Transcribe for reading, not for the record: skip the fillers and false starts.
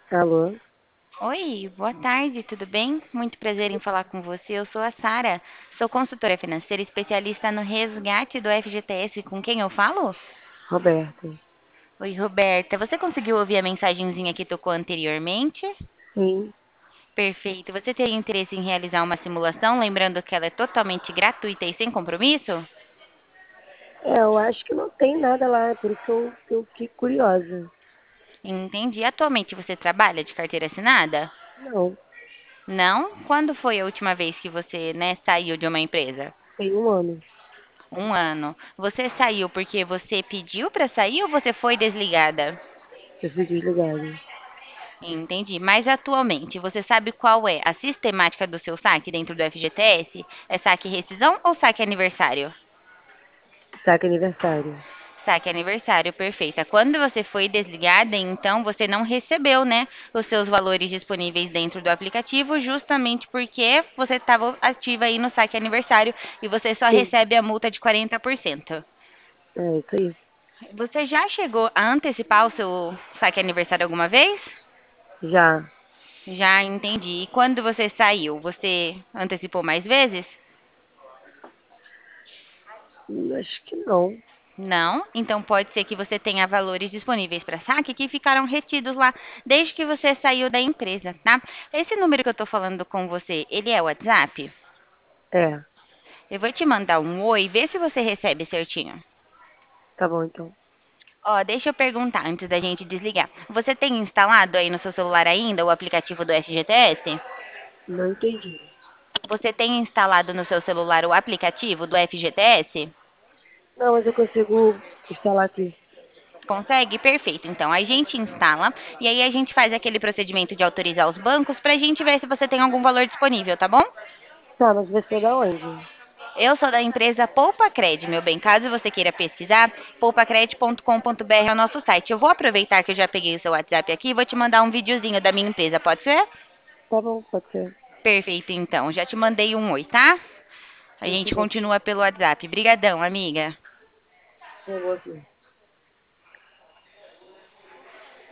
Alô? Oi, boa tarde, tudo bem? Muito prazer em falar com você. Eu sou a Sara, sou consultora financeira especialista no resgate do FGTS. Com quem eu falo? Roberta. Oi, Roberta. Você conseguiu ouvir a mensagenzinha que tocou anteriormente? Sim. Perfeito. Você teria interesse em realizar uma simulação, lembrando que ela é totalmente gratuita e sem compromisso? Eu acho que não tem nada lá, por isso que eu fiquei curiosa. Entendi. Atualmente você trabalha de carteira assinada? Não, Não? Quando foi a última vez que você, saiu de uma empresa? tem um ano. Um ano. Você saiu porque você pediu para sair ou você foi desligada? Eu fui desligada. Entendi. Mas atualmente, você sabe qual é a sistemática do seu saque dentro do FGTS? É saque rescisão ou saque aniversário? Saque aniversário. Saque aniversário, perfeita. Quando você foi desligada, então você não recebeu, né, os seus valores disponíveis dentro do aplicativo, justamente porque você estava ativa aí no saque aniversário e você só Sim, recebe a multa de 40%. é isso aí. Você já chegou a antecipar o seu saque aniversário alguma vez? Já. Já entendi. E quando você saiu, você antecipou mais vezes? Acho que não. Não. Então pode ser que você tenha valores disponíveis para saque que ficaram retidos lá desde que você saiu da empresa, tá? Esse número que eu tô falando com você, ele é o WhatsApp? É, Eu vou te mandar um oi, vê se você recebe certinho. tá bom então. Ó, deixa eu perguntar antes da gente desligar. Você tem instalado aí no seu celular ainda o aplicativo do FGTS? Não entendi. Você tem instalado no seu celular o aplicativo do FGTS? Não, mas eu consigo instalar aqui. Consegue? Perfeito. Então, a gente instala e aí a gente faz aquele procedimento de autorizar os bancos para a gente ver se você tem algum valor disponível, tá bom? Tá, mas você é da onde? Eu sou da empresa PoupaCred, meu bem. Caso você queira pesquisar, poupacred.com.br é o nosso site. Eu vou aproveitar que eu já peguei o seu WhatsApp aqui e vou te mandar um videozinho da minha empresa, pode ser? Tá bom, pode ser. Perfeito, então. Já te mandei um oi, tá? A Sim, gente chegou. continua pelo WhatsApp. Brigadão, amiga. Chegou aqui.